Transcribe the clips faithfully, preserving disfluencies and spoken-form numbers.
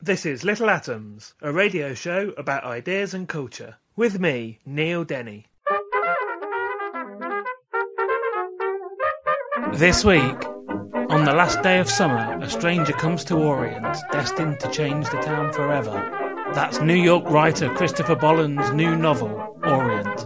This is Little Atoms, a radio show about ideas and culture. With me, Neil Denny. This week, on the last day of summer, a stranger comes to Orient, destined to change the town forever. That's New York writer Christopher Bolland's new novel, Orient.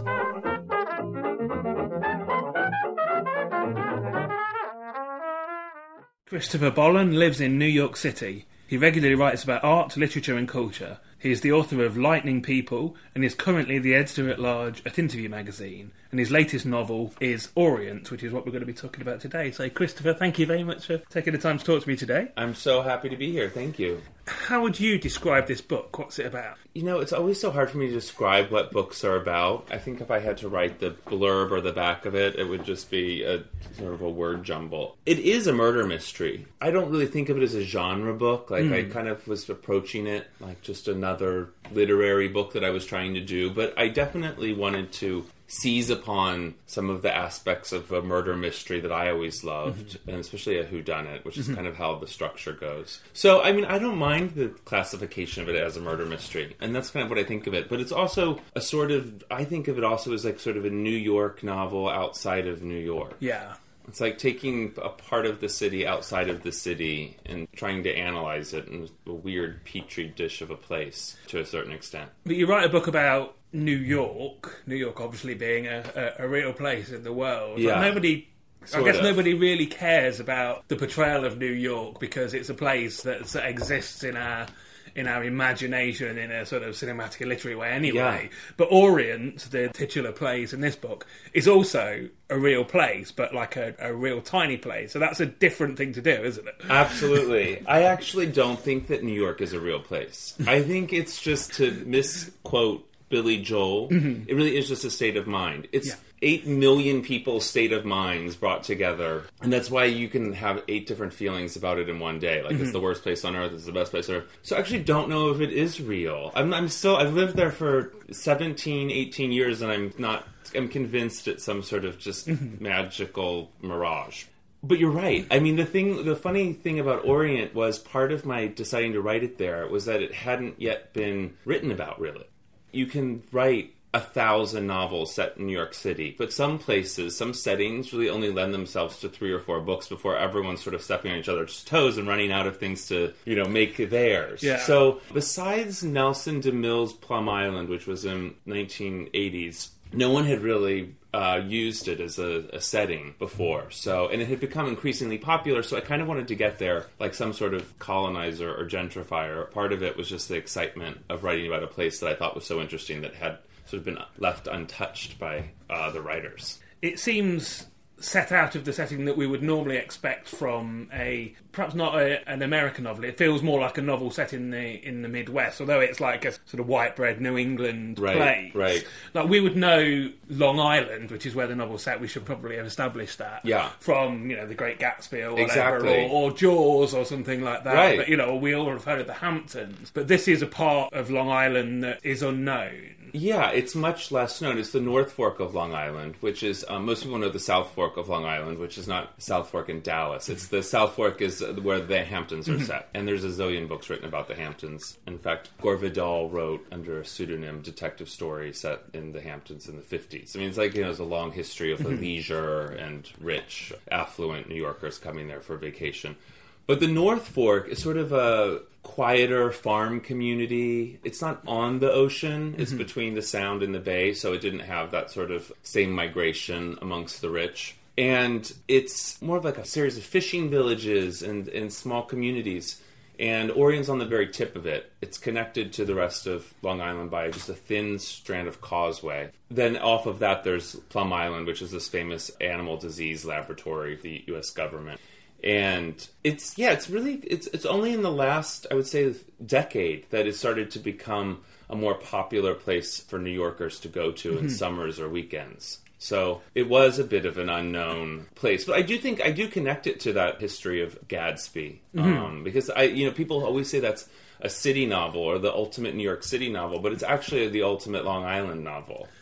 Christopher Bolland lives in New York City. He regularly writes about art, literature and culture. He is the author of Lightning People and is currently the editor-at-large at Interview magazine. And his latest novel is Orient, which is what we're going to be talking about today. So, Christopher, thank you very much for taking the time to talk to me today. I'm so happy to be here. Thank you. How would you describe this book? What's it about? You know, it's always so hard for me to describe what books are about. I think if I had to write the blurb or the back of it, it would just be a sort of a word jumble. It is a murder mystery. I don't really think of it as a genre book. Like, mm. I kind of was approaching it like just another literary book that I was trying to do. But I definitely wanted to seize upon some of the aspects of a murder mystery that I always loved, mm-hmm. and especially a whodunit, which is mm-hmm. kind of how the structure goes. So, I mean, I don't mind the classification of it as a murder mystery, and that's kind of what I think of it. But it's also a sort of, I think of it also as like sort of a New York novel outside of New York. Yeah. It's like taking a part of the city outside of the city and trying to analyze it in a weird petri dish of a place to a certain extent. But you write a book about New York, New York obviously being a, a, a real place in the world. Yeah. Like nobody, sort I guess of. nobody really cares about the portrayal of New York because it's a place that, that exists in our in our imagination in a sort of cinematic and literary way anyway. Yeah. But Orient, the titular place in this book, is also a real place, but like a, a real tiny place. So that's a different thing to do, isn't it? Absolutely. I actually don't think that New York is a real place. I think it's just, to misquote Billy Joel, mm-hmm. it really is just a state of mind. It's... Yeah. Eight million people's state of minds brought together. And that's why you can have eight different feelings about it in one day. Like, mm-hmm. it's the worst place on earth, it's the best place on earth. So I actually don't know if it is real. I'm, I'm still, I've lived there for seventeen, eighteen years, and I'm not, I'm convinced it's some sort of just mm-hmm. magical mirage. But you're right. I mean, the thing, the funny thing about Orient was part of my deciding to write it there was that it hadn't yet been written about, really. You can write a thousand novels set in New York City, but some places, some settings really only lend themselves to three or four books before everyone's sort of stepping on each other's toes and running out of things to, you know, make theirs. Yeah. So besides Nelson DeMille's Plum Island, which was in nineteen eighties, no one had really uh, used it as a, a setting before. So, and it had become increasingly popular, so I kind of wanted to get there like some sort of colonizer or gentrifier. Part of it was just the excitement of writing about a place that I thought was so interesting that had sort of been left untouched by uh, the writers. It seems set out of the setting that we would normally expect from a, perhaps not a, an American novel. It feels more like a novel set in the in the Midwest, although it's like a sort of white bread New England right, place. Right. Like we would know Long Island, which is where the novel's set. We should probably have established that. Yeah. From, you know, The Great Gatsby or whatever, exactly. or, or Jaws or something like that. Right. But, you know, we all have heard of the Hamptons. But this is a part of Long Island that is unknown. Yeah, it's much less known. It's the North Fork of Long Island, which is, um, most people know the South Fork of Long Island, which is not South Fork in Dallas. It's the South Fork is where the Hamptons are set. And there's a zillion books written about the Hamptons. In fact, Gore Vidal wrote under a pseudonym detective story set in the Hamptons in the fifties. I mean, it's like, you know, there's a long history of leisure and rich, affluent New Yorkers coming there for vacation. But the North Fork is sort of a quieter farm community. It's not on the ocean. It's mm-hmm. between the Sound and the Bay, so it didn't have that sort of same migration amongst the rich. And it's more of like a series of fishing villages and, and small communities. And Orient's on the very tip of it. It's connected to the rest of Long Island by just a thin strand of causeway. Then off of that, there's Plum Island, which is this famous animal disease laboratory of the U S government. And it's, yeah, it's really, it's it's only in the last, I would say, decade that it started to become a more popular place for New Yorkers to go to mm-hmm. in summers or weekends. So it was a bit of an unknown place. But I do think, I do connect it to that history of Gatsby. Mm-hmm. Um, because, I, you know, people always say that's a city novel or the ultimate New York City novel, but it's actually the ultimate Long Island novel. It's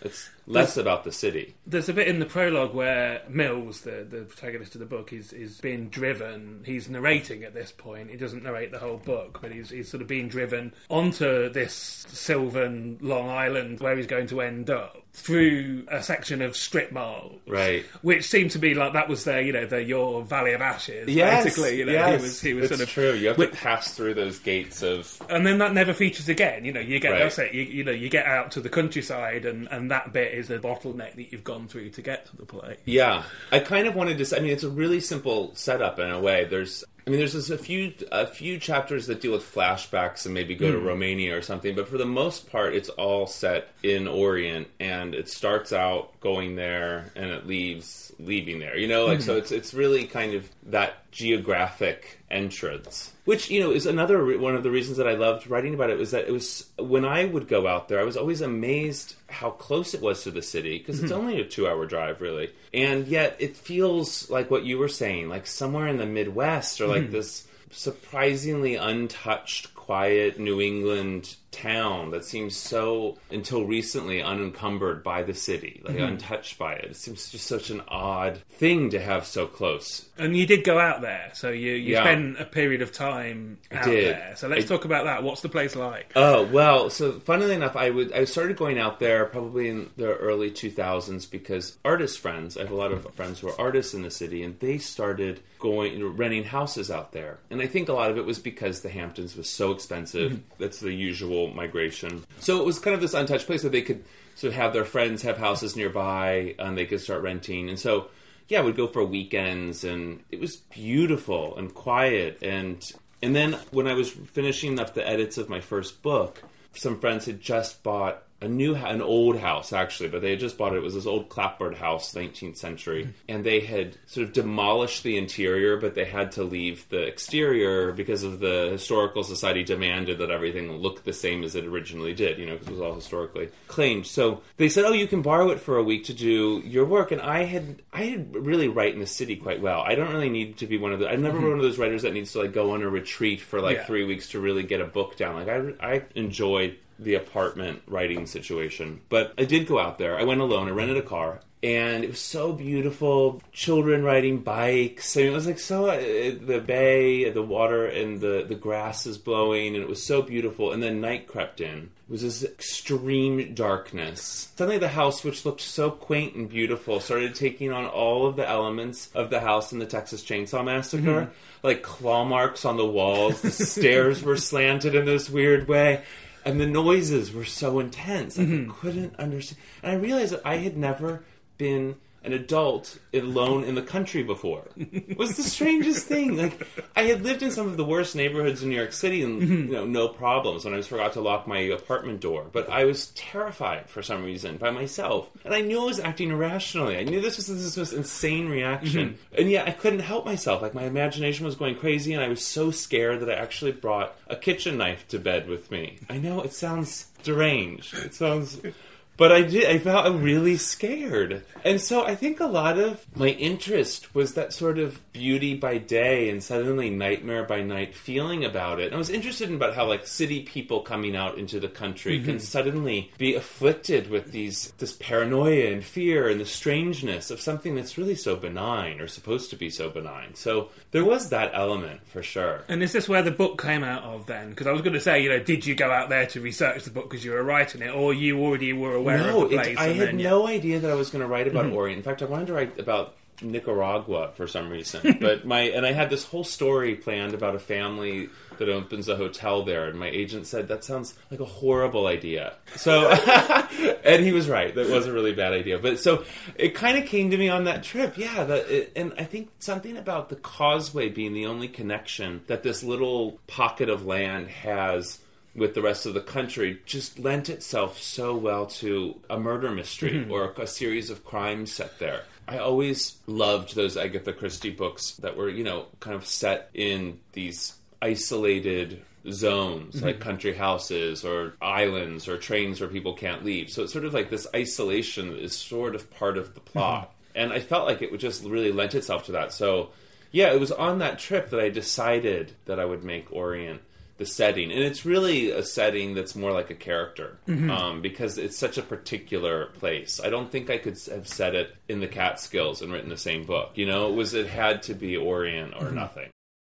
less about the city. There's a bit in the prologue where Mills, the, the protagonist of the book, is, is being driven. He's narrating at this point. He doesn't narrate the whole book, but he's, he's sort of being driven onto this sylvan Long Island where he's going to end up through a section of strip malls. Right. Which seemed to be like that was their, you know, the your Valley of Ashes. Yes, basically. You know, yes. he was, he was it's sort of true. You have to pass through those gates of... And then that never features again. You know, you get Right. that's it. You, you know, you get out to the countryside, and, and that bit is a bottleneck that you've gone through to get to the play. Yeah. I kind of wanted to say, I mean, it's a really simple setup in a way. There's... I mean, there's just a few a few chapters that deal with flashbacks and maybe go to Romania or something, but for the most part, it's all set in Orient, and it starts out going there and it leaves leaving there. You know, like so, it's it's really kind of that geographic entrance, which you know is another re- one of the reasons that I loved writing about it was that it was when I would go out there, I was always amazed how close it was to the city because it's only a two-hour drive, really, and yet it feels like what you were saying, like somewhere in the Midwest or like this surprisingly untouched, quiet New England town that seems so, until recently, unencumbered by the city, like mm-hmm. untouched by it. It seems just such an odd thing to have so close. And you did go out there, so you, you Yeah. spent a period of time out I did. there. So let's I, talk about that. What's the place like? Oh, well, so funnily enough, I would I started going out there probably in the early two thousands because artist friends, I have a lot of friends who are artists in the city, and they started going renting houses out there. And I think a lot of it was because the Hamptons was so expensive. Mm-hmm. That's the usual migration. So it was kind of this untouched place that they could sort of have their friends have houses nearby and they could start renting. And so, yeah, we'd go for weekends and it was beautiful and quiet. And and then when I was finishing up the edits of my first book, some friends had just bought a new, an old house actually, but they had just bought it. It was this old clapboard house, nineteenth century, and they had sort of demolished the interior, but they had to leave the exterior because of the Historical Society demanded that everything look the same as it originally did, you know, because it was all historically claimed. So they said, "Oh, you can borrow it for a week to do your work." And I had, I had really write in the city quite well. I don't really need to be one of the. I'm never mm-hmm. one of those writers that needs to like go on a retreat for like yeah. three weeks to really get a book down. Like I, I enjoyed the apartment writing situation. But I did go out there. I went alone. I rented a car. And it was so beautiful. Children riding bikes. I mean, it was like so... Uh, the bay, the water, and the, the grass is blowing. And it was so beautiful. And then night crept in. It was this extreme darkness. Suddenly the house, which looked so quaint and beautiful, started taking on all of the elements of the house in the Texas Chainsaw Massacre. Mm-hmm. Like claw marks on the walls. The stairs were slanted in this weird way. And the noises were so intense. Like, mm-hmm. I couldn't understand. And I realized that I had never been an adult alone in the country before. It was the strangest thing. Like, I had lived in some of the worst neighborhoods in New York City and, mm-hmm. you know, no problems when I just forgot to lock my apartment door. But I was terrified for some reason by myself. And I knew I was acting irrationally. I knew this was this, this insane reaction. Mm-hmm. And yet I couldn't help myself. Like, my imagination was going crazy and I was so scared that I actually brought a kitchen knife to bed with me. I know it sounds deranged. It sounds... But I did. I felt really scared. And so I think a lot of my interest was that sort of beauty by day and suddenly nightmare by night feeling about it. And I was interested in about how like city people coming out into the country mm-hmm. can suddenly be afflicted with these this paranoia and fear and the strangeness of something that's really so benign or supposed to be so benign. So there was that element for sure. And is this where the book came out of then? Because I was going to say, you know, did you go out there to research the book because you were writing it, or you already were aware no, of the place? It, I had then, no yeah. idea that I was going to write about mm-hmm. Orient. In fact, I wanted to write about Nicaragua for some reason. But my and I had this whole story planned about a family that opens a hotel there, and my agent said, that sounds like a horrible idea. So, and he was right. That was a really bad idea. But so it kind of came to me on that trip. Yeah, that, it, and I think something about the causeway being the only connection that this little pocket of land has with the rest of the country just lent itself so well to a murder mystery mm-hmm. or a series of crimes set there. I always loved those Agatha Christie books that were, you know, kind of set in these isolated zones, mm-hmm. like country houses or islands or trains where people can't leave. So it's sort of like this isolation is sort of part of the plot. Mm-hmm. And I felt like it would just really lent itself to that. So, yeah, it was on that trip that I decided that I would make Orient the setting. And it's really a setting that's more like a character, Mm-hmm. um, because it's such a particular place. I don't think I could have said it in the Catskills and written the same book. You know, it was it had to be Orient or Mm-hmm. nothing.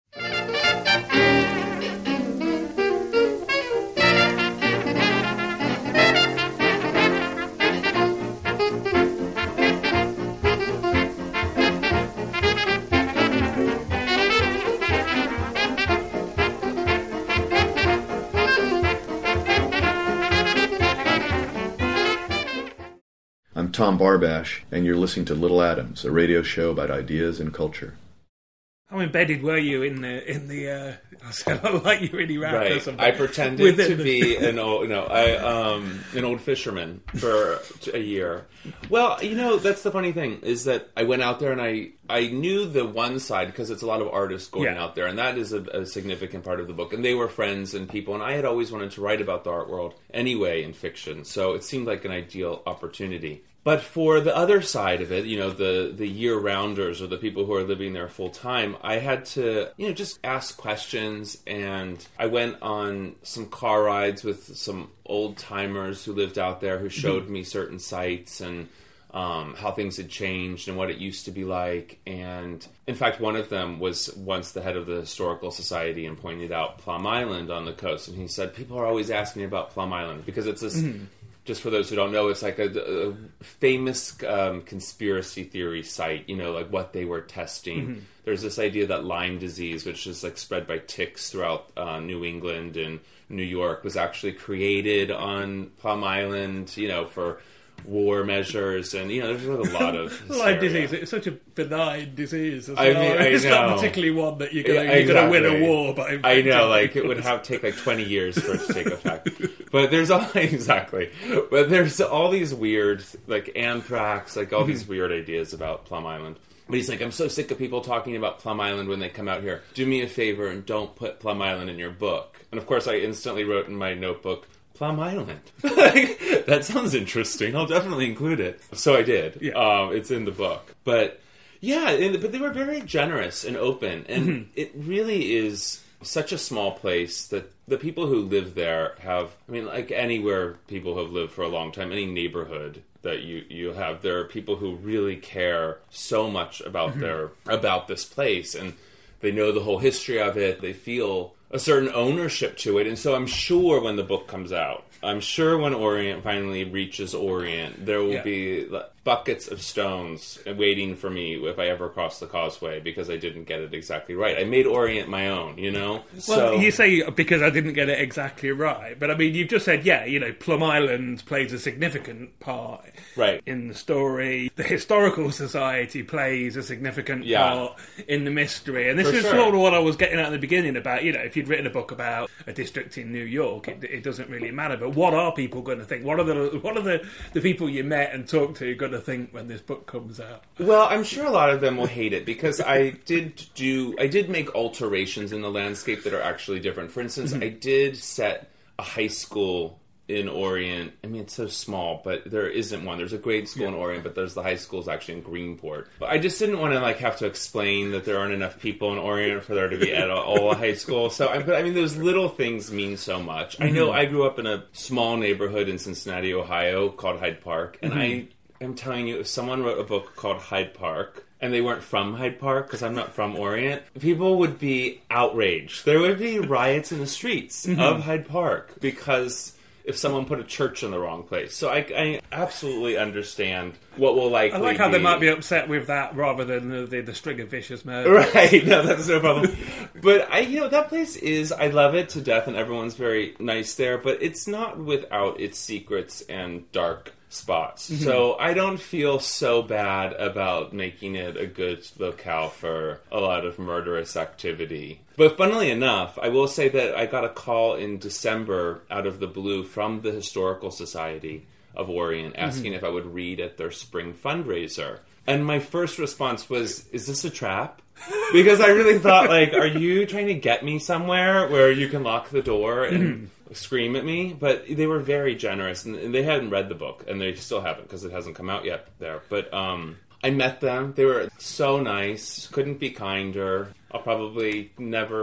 I'm Tom Barbash, and you're listening to Little Atoms, a radio show about ideas and culture. How embedded were you in the in the? Uh, I said, like you really wrapped or Right. something. I pretended Within to the- be an old, no, I um an old fisherman for a year. Well, you know, that's the funny thing is that I went out there and I I knew the one side because it's a lot of artists going Yeah. out there, and that is a, a significant part of the book. And they were friends and people, and I had always wanted to write about the art world anyway in fiction, so it seemed like an ideal opportunity. But for the other side of it, you know, the, the year-rounders or the people who are living there full-time, I had to, you know, just ask questions, and I went on some car rides with some old-timers who lived out there who showed me certain sites and um, how things had changed and what it used to be like. And, in fact, one of them was once the head of the Historical Society and pointed out Plum Island on the coast. And he said, people are always asking me about Plum Island because it's this... Mm-hmm. Just for those who don't know, it's like a, a famous um, conspiracy theory site, you know, like what they were testing. Mm-hmm. There's this idea that Lyme disease, which is like spread by ticks throughout uh, New England and New York, was actually created on Plum Island, you know, for war measures. And, you know, there's a lot of Lyme disease. It's such a benign disease as I well. mean, I it's know. not particularly one that you're going Yeah, to exactly. win a war by. I know, like it would have take like twenty years for it to take effect. But there's all exactly. But there's all these weird, like anthrax, like all these weird ideas about Plum Island. But he's like, I'm so sick of people talking about Plum Island when they come out here. Do me a favor and don't put Plum Island in your book. And of course, I instantly wrote in my notebook, Plum Island. Like, that sounds interesting. I'll definitely include it. So I did. Yeah. Um, it's in the book. But yeah, and, but they were very generous and open. And mm-hmm. it really is such a small place that the people who live there have, I mean, like anywhere people have lived for a long time, any neighborhood that you, you have, there are people who really care so much about mm-hmm. their about this place, and they know the whole history of it. They feel a certain ownership to it, and so I'm sure when the book comes out, I'm sure when Orient finally reaches Orient, there will yeah. be buckets of stones waiting for me if I ever cross the causeway because I didn't get it exactly right. I made Orient my own, you know? Well, so, you say because I didn't get it exactly right, but I mean, you've just said, yeah, you know, Plum Island plays a significant part right. in the story. The Historical Society plays a significant yeah. part in the mystery. And this For is sure. sort of what I was getting at in the beginning about, you know, if you'd written a book about a district in New York, it, it doesn't really matter. But what are people going to think? What are the what are the, the people you met and talked to going to think when this book comes out? Well, I'm sure a lot of them will hate it because I did do I did make alterations in the landscape that are actually different. For instance, mm-hmm. I did set a high school in Orient. I mean, it's so small, but there isn't one. There's a grade school yeah. in Orient, but there's the high school's actually in Greenport. But I just didn't want to like have to explain that there aren't enough people in Orient for there to be at all a high school. So, I, but I mean, those little things mean so much. Mm-hmm. I know I grew up in a small neighborhood in Cincinnati, Ohio, called Hyde Park, and mm-hmm. I am telling you, if someone wrote a book called Hyde Park, and they weren't from Hyde Park, because I'm not from Orient, people would be outraged. There would be riots in the streets mm-hmm. of Hyde Park because if someone put a church in the wrong place. So I, I absolutely understand what will likely I like how be. they might be upset with that rather than the, the, the string of vicious murders. Right, no, that's no problem. But, I, you know, that place is, I love it to death, and everyone's very nice there, but it's not without its secrets and dark spots. Mm-hmm. So I don't feel so bad about making it a good locale for a lot of murderous activity. But funnily enough, I will say that I got a call in December out of the blue from the Historical Society of Orient asking mm-hmm. if I would read at their spring fundraiser. And my first response was, is this a trap? Because I really thought, like, are you trying to get me somewhere where you can lock the door and mm-hmm. scream at me? But they were very generous, and, and they hadn't read the book, and they still haven't because it hasn't come out yet there. But um, I met them. They were so nice. Couldn't be kinder. I'll probably never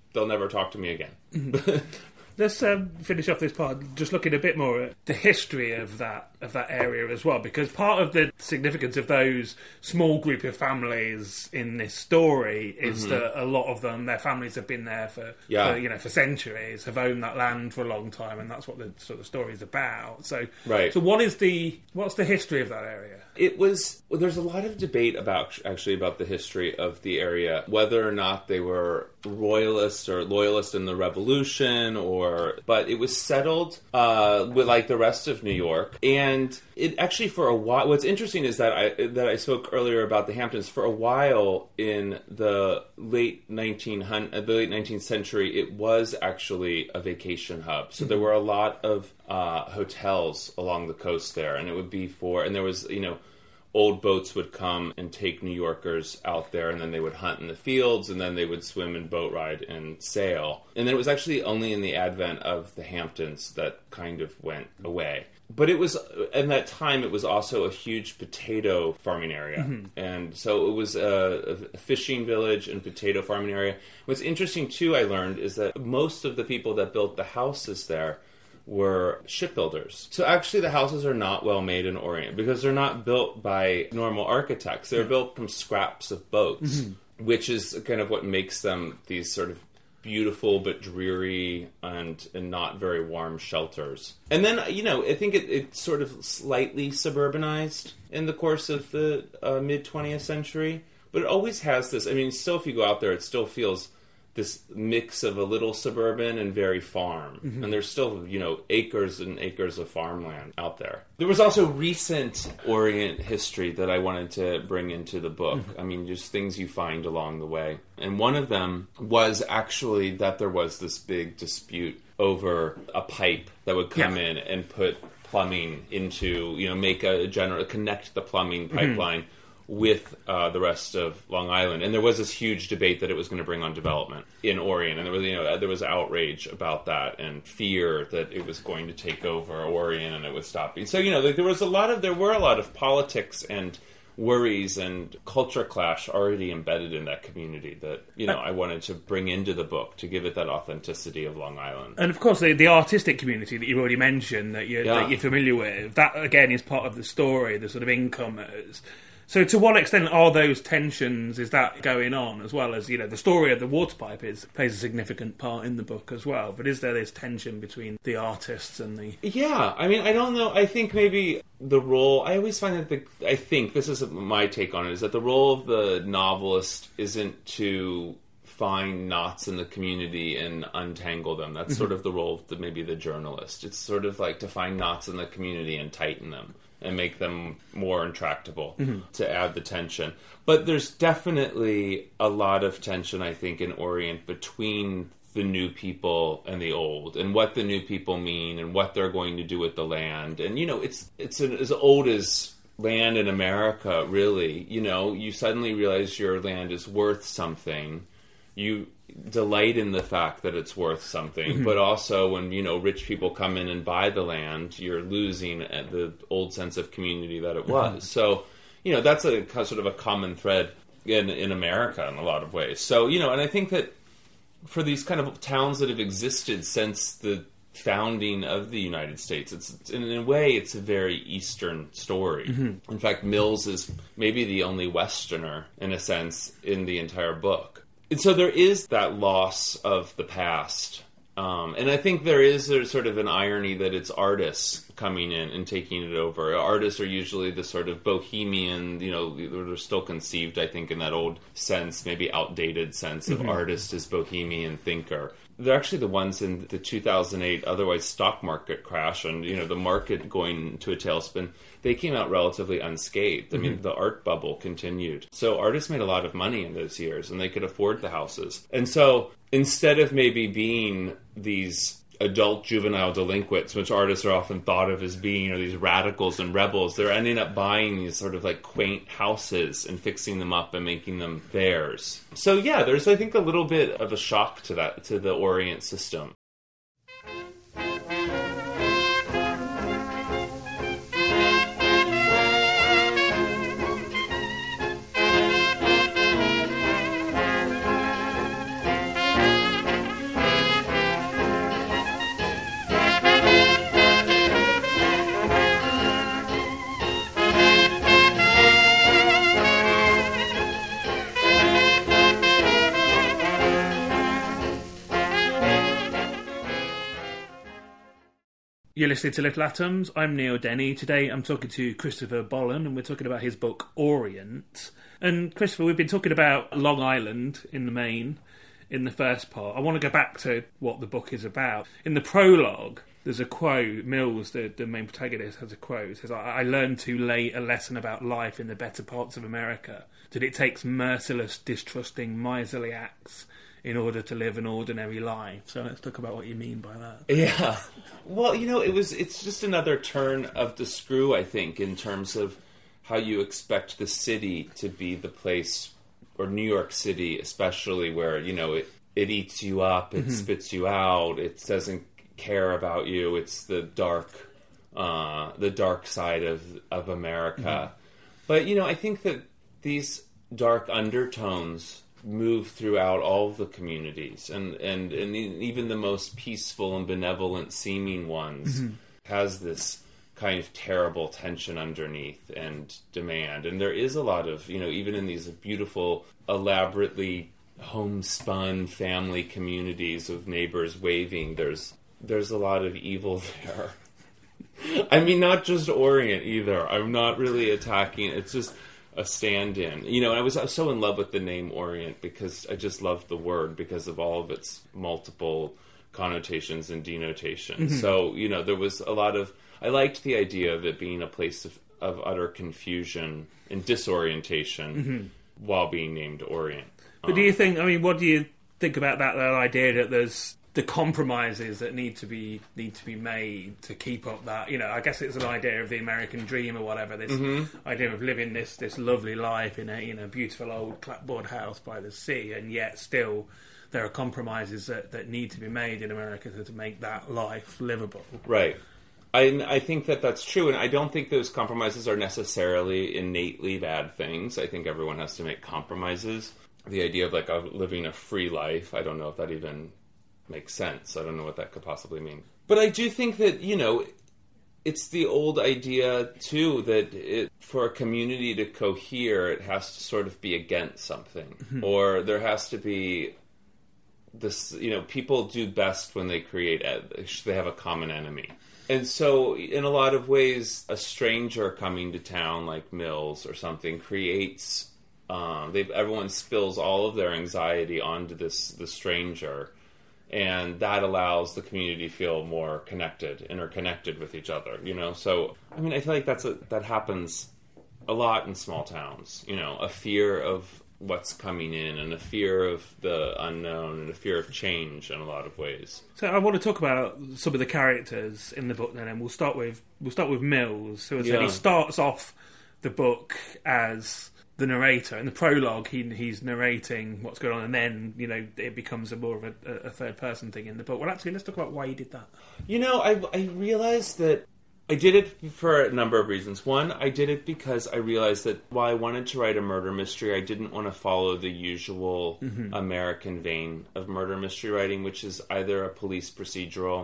they'll never talk to me again. Let's um, finish off this part just looking a bit more at the history of that of that area as well, because part of the significance of those small group of families in this story is mm-hmm. that a lot of them, their families have been there for, yeah. for you know for centuries, have owned that land for a long time, and that's what the sort of story is about. So, right. So, what is the what's the history of that area? It was well, there's a lot of debate about actually about the history of the area, whether or not they were royalists or loyalists in the Revolution, or but it was settled uh, with like the rest of New York, and it actually for a while. What's interesting is that I that I spoke earlier about the Hamptons. For a while in the late nineteen hundred, the late nineteenth century, it was actually a vacation hub. So there were a lot of uh, hotels along the coast there, and it would be for and there was you know. Old boats would come and take New Yorkers out there, and then they would hunt in the fields, and then they would swim and boat ride and sail. And then it was actually only in the advent of the Hamptons that kind of went away. But it was, in that time, it was also a huge potato farming area. Mm-hmm. And so it was a, a fishing village and potato farming area. What's interesting, too, I learned, is that most of the people that built the houses there were shipbuilders. So actually the houses are not well made in Orient because they're not built by normal architects. They're yeah. built from scraps of boats, mm-hmm. which is kind of what makes them these sort of beautiful but dreary and, and not very warm shelters. And then, you know, I think it, it sort of slightly suburbanized in the course of the uh, mid-twentieth century, but it always has this, I mean, still if you go out there, it still feels this mix of a little suburban and very farm. Mm-hmm. And there's still, you know, acres and acres of farmland out there. There was also recent Orient history that I wanted to bring into the book. Mm-hmm. I mean, just things you find along the way. And one of them was actually that there was this big dispute over a pipe that would come yeah. in and put plumbing into, you know, make a general, connect the plumbing pipeline mm-hmm. with uh, the rest of Long Island. And there was this huge debate that it was going to bring on development in Orient. And there was, you know, there was outrage about that and fear that it was going to take over Orient and it would stop. So, you know, there was a lot of, there were a lot of politics and worries and culture clash already embedded in that community that, you know, I wanted to bring into the book to give it that authenticity of Long Island. And of course, the, the artistic community that you've already mentioned, that you're, yeah. that you're familiar with, that again is part of the story, the sort of incomers. So to what extent are those tensions, is that going on, as well as, you know, the story of the water pipe is, plays a significant part in the book as well, but is there this tension between the artists and the... Yeah, I mean, I don't know, I think maybe the role, I always find that the, I think, this is my take on it, is that the role of the novelist isn't to find knots in the community and untangle them. That's sort of the role of the, maybe the journalist. It's sort of like to find knots in the community and tighten them and make them more intractable mm-hmm. to add the tension. But there's definitely a lot of tension, I think, in Orient between the new people and the old, and what the new people mean and what they're going to do with the land. And, you know, it's it's an, as old as land in America, really. You know, you suddenly realize your land is worth something. You delight in the fact that it's worth something, mm-hmm. but also when, you know, rich people come in and buy the land, you're losing the old sense of community that it was. Mm-hmm. So, you know, that's a sort of a common thread in in America in a lot of ways. So, you know, and I think that for these kind of towns that have existed since the founding of the United States, it's in a way it's a very Eastern story. Mm-hmm. In fact, Mills is maybe the only Westerner, in a sense, in the entire book. And so there is that loss of the past. Um, and I think there is a, sort of an irony that it's artists coming in and taking it over. Artists are usually the sort of bohemian, you know, they're still conceived, I think, in that old sense, maybe outdated sense of mm-hmm. artist as bohemian thinker. They're actually the ones in the two thousand eight otherwise stock market crash and, you know, the market going into a tailspin. They came out relatively unscathed. I mean, mm-hmm. the art bubble continued. So artists made a lot of money in those years, and they could afford the houses. And so instead of maybe being these adult juvenile delinquents, which artists are often thought of as being, or these radicals and rebels, they're ending up buying these sort of like quaint houses and fixing them up and making them theirs. So yeah, there's, I think, a little bit of a shock to that, to the Orient system. You're listening to Little Atoms. I'm Neil Denny. Today I'm talking to Christopher Bollen, and we're talking about his book Orient. And Christopher, we've been talking about Long Island in the main in the first part. I want to go back to what the book is about. In the prologue, there's a quote. Mills, the, the main protagonist, has a quote. It says, I, I learned too late a lesson about life in the better parts of America, that it takes merciless, distrusting, miserly acts in order to live an ordinary life. So let's talk about what you mean by that. Yeah. Well, you know, it was it's just another turn of the screw, I think, in terms of how you expect the city to be the place, or New York City especially, where, you know, it, it eats you up, it mm-hmm. spits you out, it doesn't care about you. It's the dark uh, the dark side of, of America. Mm-hmm. But, you know, I think that these dark undertones move throughout all of the communities, and, and, and even the most peaceful and benevolent seeming ones mm-hmm. has this kind of terrible tension underneath and demand. And there is a lot of, you know, even in these beautiful, elaborately homespun family communities of neighbors waving, there's there's a lot of evil there. I mean, not just Orient either. I'm not really attacking. It's just a stand-in. You know, I was, I was so in love with the name Orient because I just loved the word because of all of its multiple connotations and denotations. Mm-hmm. So, you know, there was a lot of... I liked the idea of it being a place of, of utter confusion and disorientation mm-hmm. while being named Orient. But um, do you think... I mean, what do you think about that, that idea that there's the compromises that need to be need to be made to keep up that, you know, I guess it's an idea of the American dream or whatever, this mm-hmm. idea of living this this lovely life in a, you know, beautiful old clapboard house by the sea, and yet still there are compromises that, that need to be made in America to, to make that life livable. Right. I, I think that that's true, and I don't think those compromises are necessarily innately bad things. I think everyone has to make compromises. The idea of, like, a, living a free life, I don't know if that even makes sense. I don't know what that could possibly mean. But I do think that, you know, it's the old idea, too, that it, for a community to cohere, it has to sort of be against something. Mm-hmm. Or there has to be this, you know, people do best when they create, they have a common enemy. And so, in a lot of ways, a stranger coming to town, like Mills or something, creates, um, they've, everyone spills all of their anxiety onto this the stranger. And that allows the community to feel more connected, interconnected with each other, you know? So, I mean, I feel like that's a, that happens a lot in small towns, you know? A fear of what's coming in, and a fear of the unknown, and a fear of change in a lot of ways. So I want to talk about some of the characters in the book then, and we'll start with, we'll start with Mills, who, as I said, he starts off the book as the narrator. In the prologue, he he's narrating what's going on, and then, you know, it becomes a more of a, a third person thing in the book. Well, actually, let's talk about why he did that. You know, I I realized that I did it for a number of reasons. One, I did it because I realized that while I wanted to write a murder mystery, I didn't want to follow the usual mm-hmm. American vein of murder mystery writing, which is either a police procedural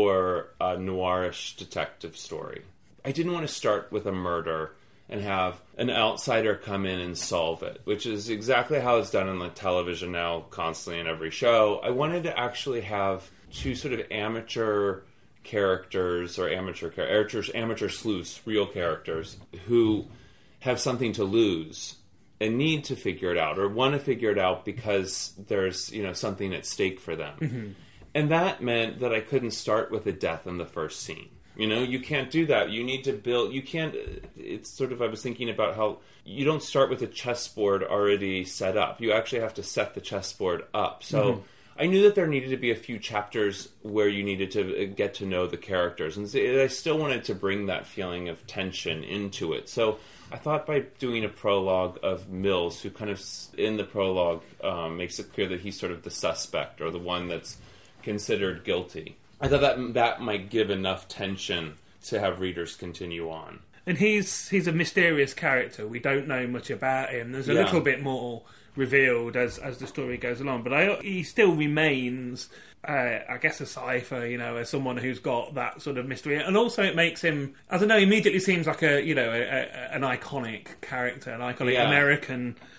or a noirish detective story. I didn't want to start with a murder and have an outsider come in and solve it, which is exactly how it's done on the television now, constantly in every show. I wanted to actually have two sort of amateur characters, or amateur characters, amateur sleuths, real characters, who have something to lose and need to figure it out, or want to figure it out because there's, you know, something at stake for them. Mm-hmm. And that meant that I couldn't start with a death in the first scene. You know, you can't do that. You need to build, you can't, it's sort of, I was thinking about how you don't start with a chessboard already set up. You actually have to set the chessboard up. So mm-hmm. I knew that there needed to be a few chapters where you needed to get to know the characters. And I still wanted to bring that feeling of tension into it. So I thought by doing a prologue of Mills, who kind of, in the prologue, um, makes it clear that he's sort of the suspect, or the one that's considered guilty, I thought that that might give enough tension to have readers continue on. And he's he's a mysterious character. We don't know much about him. There's a yeah. little bit more revealed as as the story goes along, but I, he still remains, uh, I guess, a cipher. You know, as someone who's got that sort of mystery, and also it makes him, I don't know, immediately seems like a, you know, a, a, an iconic character, an iconic yeah. American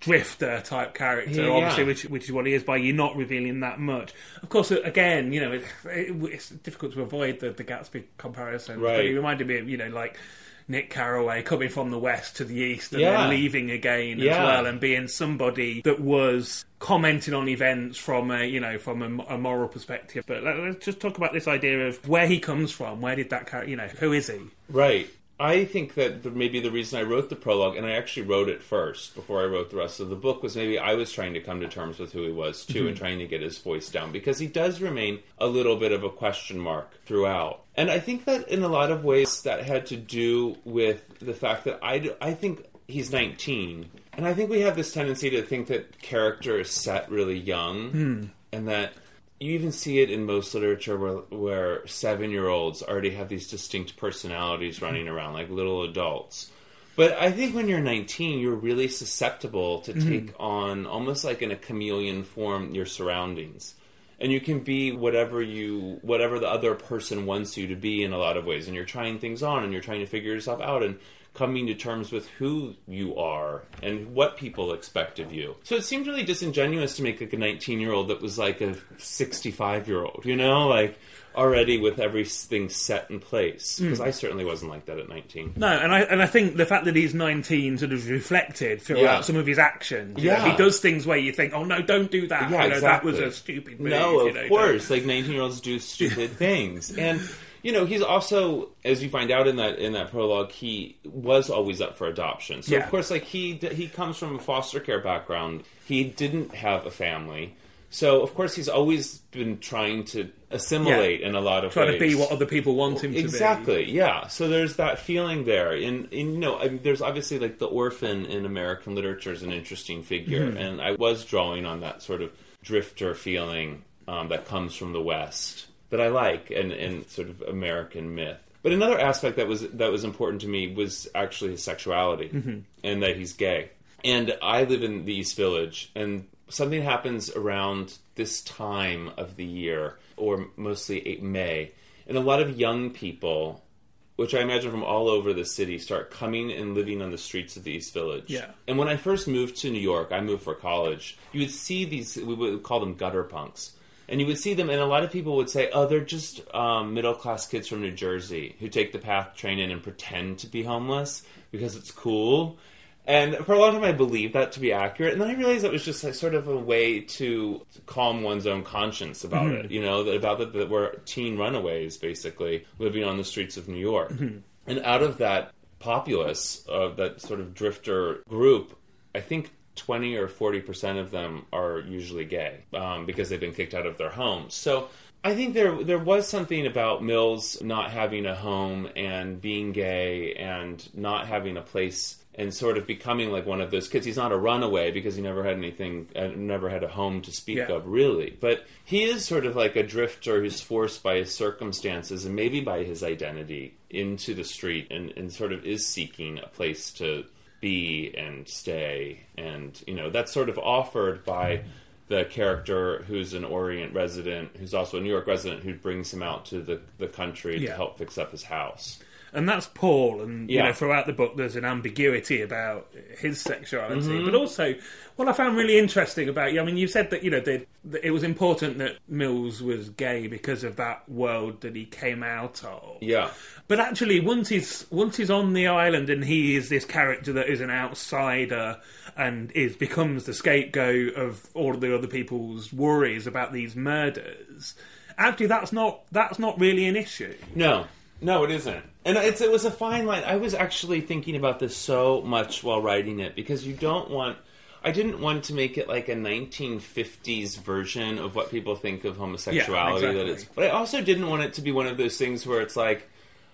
drifter type character, Yeah, obviously, yeah. which which is what he is by you not revealing that much. Of course, again, you know, it, it, it's difficult to avoid the, the Gatsby comparison, Right. but he reminded me of, you know, like Nick Carraway coming from the west to the east and Yeah. then leaving again as Yeah. well, and being somebody that was commenting on events from a, you know, from a, a moral perspective. But let, let's just talk about this idea of where he comes from. Where did that character, you know, who is he? Right. I think that the, maybe the reason I wrote the prologue, and I actually wrote it first before I wrote the rest of the book, was maybe I was trying to come to terms with who he was too, and trying to get his voice down, because he does remain a little bit of a question mark throughout. And I think that in a lot of ways that had to do with the fact that I, I think he's nineteen, and I think we have this tendency to think that character is set really young, and that you even see it in most literature where, where seven-year-olds already have these distinct personalities running around like little adults. But I think when you're nineteen, you're really susceptible to take on, almost like in a chameleon form, your surroundings. And you can be whatever you, whatever the other person wants you to be in a lot of ways. And you're trying things on, and you're trying to figure yourself out, and coming to terms with who you are and what people expect of you. So it seemed really disingenuous to make like a nineteen-year-old that was like a sixty-five-year-old, you know, like already with everything set in place. Because I certainly wasn't like that at nineteen. No, and I and I think the fact that he's nineteen sort of reflected throughout Yeah. some of his actions. You Yeah. know, he does things where you think, oh no, don't do that. Yeah, you know, exactly. That was a stupid move. No, you of know, course. Like nineteen-year-olds do stupid things. And, you know, he's also, as you find out in that in that prologue, he was always up for adoption. So, Yeah. of course, like, he he comes from a foster care background. He didn't have a family. So, of course, he's always been trying to assimilate Yeah. in a lot of Trying ways. to be what other people want him to be. Exactly, yeah. So there's that feeling there. And, and you know, I mean, there's obviously, like, the orphan in American literature is an interesting figure. Mm-hmm. And I was drawing on that sort of drifter feeling um, that comes from the West that I like, and, and sort of American myth. But another aspect that was that was important to me was actually his sexuality, Mm-hmm. and that he's gay. And I live in the East Village, and something happens around this time of the year, or mostly May, and a lot of young people, which I imagine from all over the city, start coming and living on the streets of the East Village. Yeah. And when I first moved to New York, I moved for college, you would see these, we would call them gutter punks. And you would see them, and a lot of people would say, oh, they're just um, middle-class kids from New Jersey who take the PATH train in and pretend to be homeless because it's cool. And for a long time, I believed that to be accurate. And then I realized that was just like sort of a way to calm one's own conscience about Mm-hmm. it. You know, that about that, that we're teen runaways, basically, living on the streets of New York. Mm-hmm. And out of that populace, of that sort of drifter group, I think twenty or forty percent of them are usually gay um, because they've been kicked out of their homes. So I think there there was something about Mills not having a home and being gay and not having a place and sort of becoming like one of those kids. He's not a runaway because he never had anything, uh, never had a home to speak Yeah. of, really. But he is sort of like a drifter who's forced by his circumstances and maybe by his identity into the street, and, and sort of is seeking a place to be and stay. And, you know, that's sort of offered by the character who's an Orient resident, who's also a New York resident, who brings him out to the, the country Yeah. to help fix up his house. And that's Paul, and you Yeah. know, throughout the book there's an ambiguity about his sexuality, Mm-hmm. but also what I found really interesting about you. I mean, you said that you know that that it was important that Mills was gay because of that world that he came out of. Yeah. But actually, once he's once he's on the island and he is this character that is an outsider and is becomes the scapegoat of all of the other people's worries about these murders, actually, that's not that's not really an issue. No, no, it isn't. And it's, it was a fine line. I was actually thinking about this so much while writing it, because you don't want... I didn't want to make it like a nineteen fifties version of what people think of homosexuality. Yeah, exactly. That it's, but I also didn't want it to be one of those things where it's like,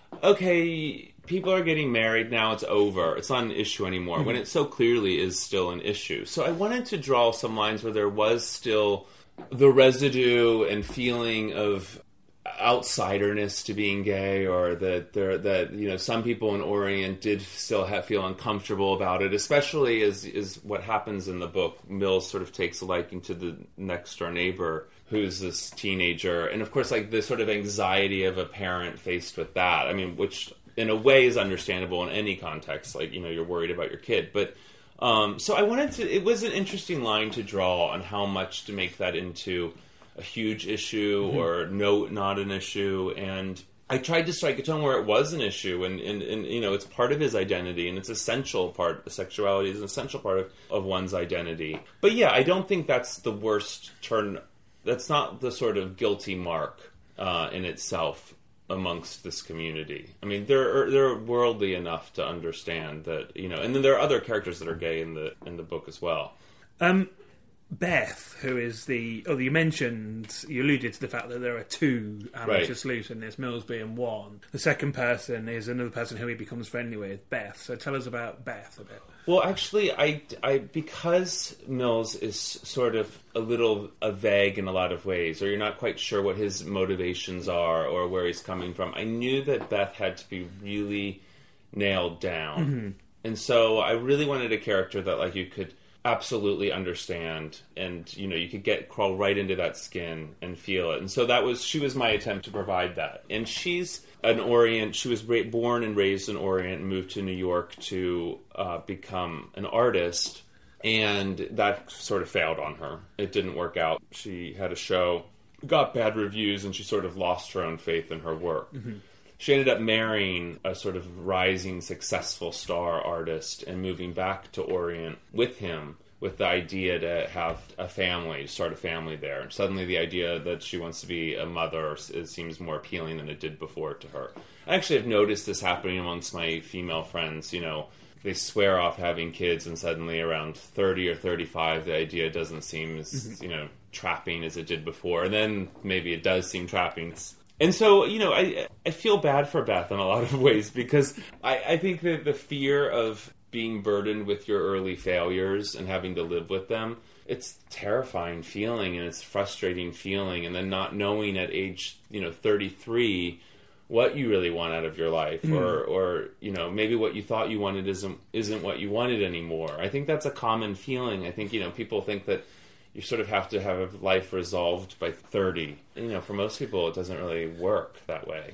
okay, people are getting married, now it's over. It's not an issue anymore, mm-hmm. when it so clearly is still an issue. So I wanted to draw some lines where there was still the residue and feeling of outsiderness to being gay, or that there that you know some people in Orient did still have, feel uncomfortable about it, especially as is what happens in the book. Mills sort of takes a liking to the next door neighbor, who's this teenager, and of course, like the sort of anxiety of a parent faced with that. I mean, which in a way is understandable in any context. Like, you know, you're worried about your kid, but Um, so I wanted to, it was an interesting line to draw on how much to make that into a huge issue mm-hmm. or no, not an issue. And I tried to strike a tone where it was an issue and, and, and, you know, it's part of his identity and it's essential part, sexuality is an essential part of, of one's identity. But yeah, I don't think that's the worst turn, that's not the sort of guilty mark uh, in itself amongst this community. I mean, they're they're worldly enough to understand that, you know, and then there are other characters that are gay in the in the book as well. Um, Beth, who is the... Oh, you mentioned... You alluded to the fact that there are two amateur Right. sleuths in this, Mills being one. The second person is another person who he becomes friendly with, Beth. So tell us about Beth a bit. Well, actually, I, I because Mills is sort of a little uh, vague in a lot of ways, or you're not quite sure what his motivations are or where he's coming from, I knew that Beth had to be really nailed down. Mm-hmm. And so I really wanted a character that, like, you could absolutely understand, and you know, you could get crawl right into that skin and feel it. And so that was she was my attempt to provide that. And she's an Orient. She was ra- born and raised in Orient, and moved to New York to uh, become an artist, and that sort of failed on her. It didn't work out. She had a show, got bad reviews, and she sort of lost her own faith in her work. Mm-hmm. She ended up marrying a sort of rising, successful star artist and moving back to Orient with him with the idea to have a family, start a family there. And suddenly the idea that she wants to be a mother it seems more appealing than it did before to her. I actually have noticed this happening amongst my female friends. You know, they swear off having kids, and suddenly around thirty or thirty-five, the idea doesn't seem as, mm-hmm. you know, trapping as it did before. And then maybe it does seem trapping. And so, you know, I I feel bad for Beth in a lot of ways, because I, I think that the fear of being burdened with your early failures and having to live with them, it's a terrifying feeling and it's a frustrating feeling. And then not knowing at age, you know, thirty-three what you really want out of your life, mm. or, or, you know, maybe what you thought you wanted isn't isn't what you wanted anymore. I think that's a common feeling. I think, you know, people think that you sort of have to have life resolved by thirty. You know, for most people, it doesn't really work that way.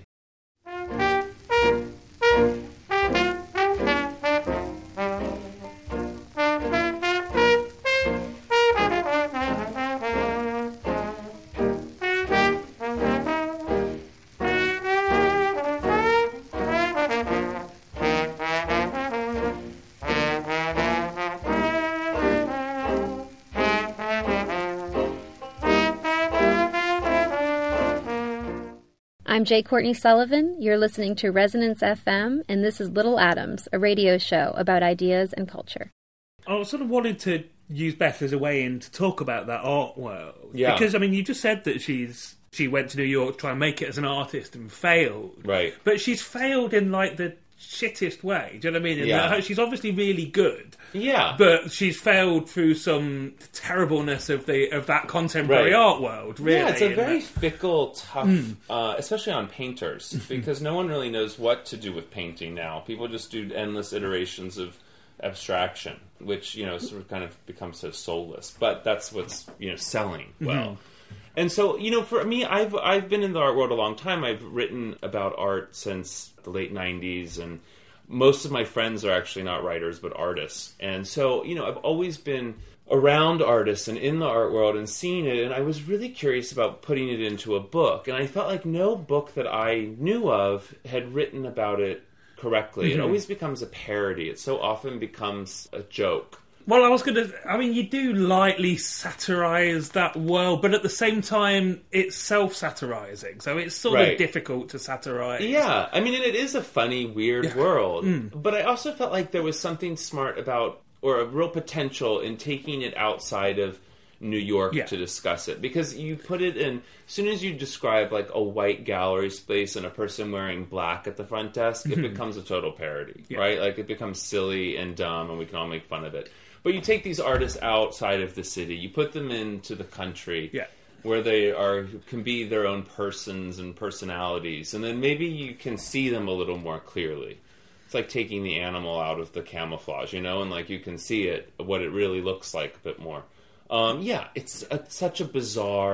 I'm J. Courtney Sullivan. You're listening to Resonance F M, and this is Little Atoms, a radio show about ideas and culture. I sort of wanted to use Beth as a way in to talk about that art world. Yeah. Because, I mean, you just said that she's she went to New York to try and make it as an artist and failed. Right. But she's failed in, like, the shittest way. Do you know what I mean? In Yeah. that she's obviously really good. Yeah. But she's failed through some terribleness of the of that contemporary Right. art world, really. Yeah, it's a and very that- fickle, tough, Mm. uh, especially on painters, because no one really knows what to do with painting now. People just do endless iterations of abstraction, which, you know, sort of kind of becomes so soulless. But that's what's, you know, selling well. Mhm. And so, you know, for me, I've I've been in the art world a long time. I've written about art since the late nineties, and most of my friends are actually not writers, but artists. And so, you know, I've always been around artists and in the art world and seeing it, and I was really curious about putting it into a book. And I felt like no book that I knew of had written about it correctly. Mm-hmm. It always becomes a parody. It so often becomes a joke. Well, I was going to... I mean, you do lightly satirise that world, but at the same time, it's self-satirising, so it's sort Right. of difficult to satirise. Yeah, I mean, and it is a funny, weird Yeah. world. Mm. But I also felt like there was something smart about, or a real potential in taking it outside of New York Yeah. to discuss it. Because you put it in, as soon as you describe like a white gallery space and a person wearing black at the front desk, it becomes a total parody, Yeah. right? Like it becomes silly and dumb and we can all make fun of it. But you take these artists outside of the city, you put them into the country, Yeah. where they are can be their own persons and personalities, and then maybe you can see them a little more clearly. It's like taking the animal out of the camouflage, you know, and like you can see it, what it really looks like a bit more. Um, yeah, it's a, such a bizarre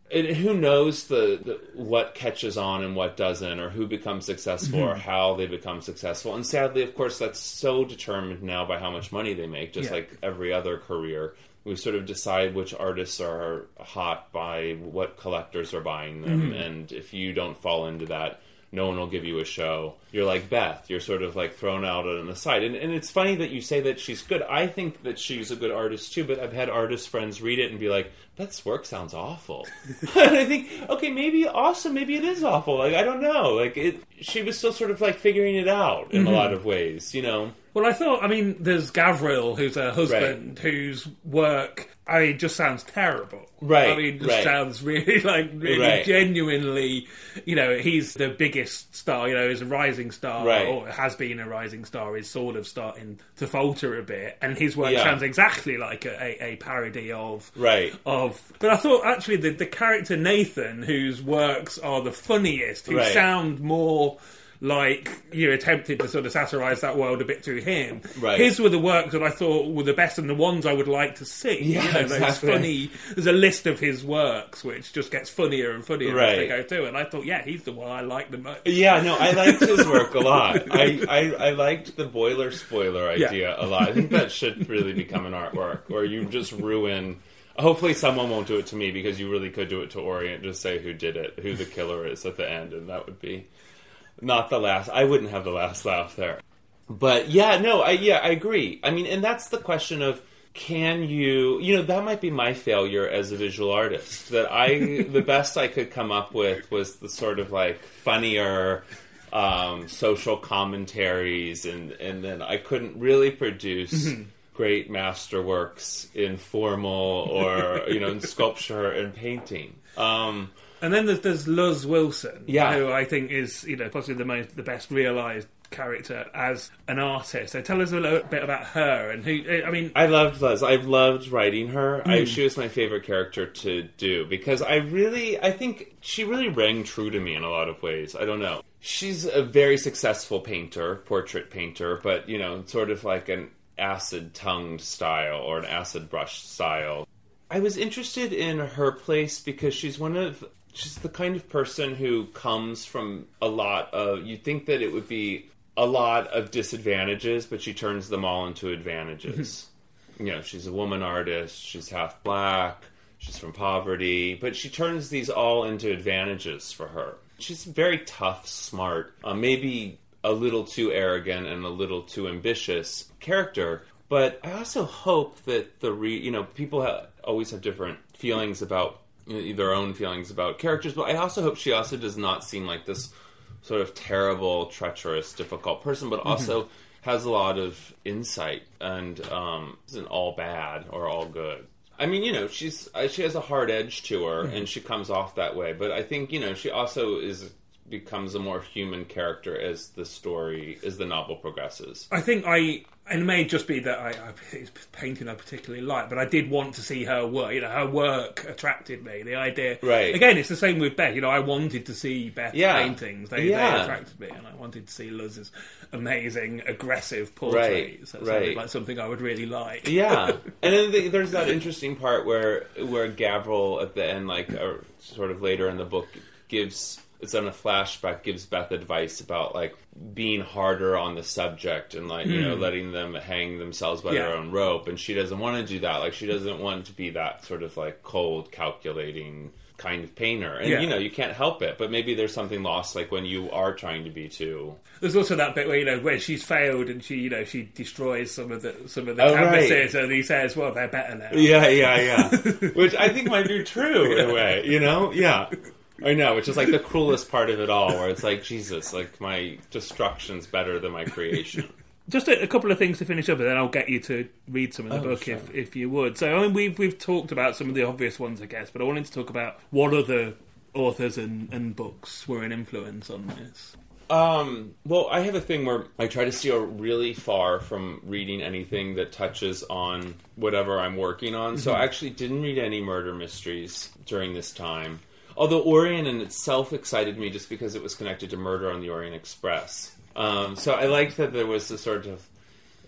And who knows the, the what catches on and what doesn't, or who becomes successful, mm-hmm. or how they become successful. And sadly, of course, that's so determined now by how much money they make, just yeah. like every other career. We sort of decide which artists are hot by what collectors are buying them. Mm-hmm. And if you don't fall into that, no one will give you a show. You're like Beth. You're sort of like thrown out on the side. And, and it's funny that you say that she's good. I think that she's a good artist too, but I've had artist friends read it and be like, Beth's work sounds awful. And I think, okay, maybe awesome, maybe it is awful. Like, I don't know. Like, it, she was still sort of like figuring it out in mm-hmm. a lot of ways, you know? Well, I thought, I mean, there's Gavril, who's her husband, right. whose work, I mean, just sounds terrible. Right, I mean, just right. sounds really, like, really right. genuinely, you know, he's the biggest star, you know, he's a rising star, right. or has been a rising star, is sort of starting to falter a bit, and his work yeah. sounds exactly like a, a, a parody of... Right. of. But I thought, actually, the, the character Nathan, whose works are the funniest, who right. sound more... like you attempted to sort of satirise that world a bit through him. Right. His were the works that I thought were the best and the ones I would like to see. Yeah, you know, exactly. those funny. There's a list of his works which just gets funnier and funnier right. as they go through. And I thought, yeah, he's the one I like the most. Yeah, no, I liked his work a lot. I, I, I liked the boiler spoiler idea yeah. a lot. I think that should really become an artwork, or you just ruin. Hopefully someone won't do it to me, because you really could do it to Orient. Just say who did it, who the killer is at the end, and that would be. Not the last. I wouldn't have the last laugh there. But yeah, no, I yeah, I agree. I mean, and that's the question of, can you, you know, that might be my failure as a visual artist. That I, the best I could come up with was the sort of like funnier um, social commentaries, and, and then I couldn't really produce mm-hmm. great masterworks in formal or, you know, in sculpture and painting. Um And then there's, there's Luz Wilson, yeah. who I think is, you know, possibly the most, the best realised character as an artist. So tell us a little bit about her and who. I mean, I loved Luz. I've loved writing her. Mm. I, she was my favorite character to do, because I really, I think she really rang true to me in a lot of ways. I don't know. She's a very successful painter, portrait painter, but you know, sort of like an acid-tongued style or an acid-brush style. I was interested in her place because she's one of. She's the kind of person who comes from a lot of... You'd think that it would be a lot of disadvantages, but she turns them all into advantages. You know, she's a woman artist, she's half black, she's from poverty, but she turns these all into advantages for her. She's very tough, smart, uh, maybe a little too arrogant and a little too ambitious character, but I also hope that the... Re- you know, people ha- always have different feelings about... their own feelings about characters, but I also hope she also does not seem like this sort of terrible, treacherous, difficult person, but also mm-hmm. has a lot of insight and um, isn't all bad or all good. I mean, you know, she's she has a hard edge to her, mm-hmm. and she comes off that way, but I think, you know, she also is becomes a more human character as the story, as the novel progresses. I think I... And it may just be that I, I it's painting I particularly like, but I did want to see her work. You know, her work attracted me. The idea, right? Again, it's the same with Beth. You know, I wanted to see Beth's yeah. paintings. They, yeah. they attracted me, and I wanted to see Luz's amazing, aggressive portraits. Right. So it right. sounded like something I would really like. Yeah, and then the, there's that interesting part where where Gavril at the end, like, or sort of later in the book, gives. It's on a flashback, gives Beth advice about, like, being harder on the subject and, like, you mm. know, letting them hang themselves by yeah. their own rope. And she doesn't want to do that. Like, she doesn't want to be that sort of, like, cold, calculating kind of painter. And, yeah. you know, you can't help it. But maybe there's something lost, like, when you are trying to be too... There's also that bit where, you know, where she's failed and she, you know, she destroys some of the some of the oh, canvases, right. and he says, well, they're better now. Yeah, yeah, yeah. Which I think might be true, in a way, you know? Yeah. I know, which is like the cruelest part of it all, where it's like, Jesus, like, my destruction's better than my creation. Just a, a couple of things to finish up, and then I'll get you to read some of the oh, book, sure. if if you would. So, I mean, we've, we've talked about some of the obvious ones, I guess, but I wanted to talk about what other authors and, and books were an influence on this. Um, well, I have a thing where I try to steer really far from reading anything that touches on whatever I'm working on, mm-hmm. so I actually didn't read any murder mysteries during this time. Although Orient in itself excited me just because it was connected to Murder on the Orient Express. Um, so I liked that there was a sort of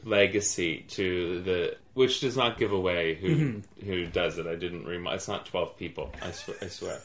legacy to the, which does not give away who Mm-hmm. who does it. I didn't remind. It's not twelve people. I swear. I swear.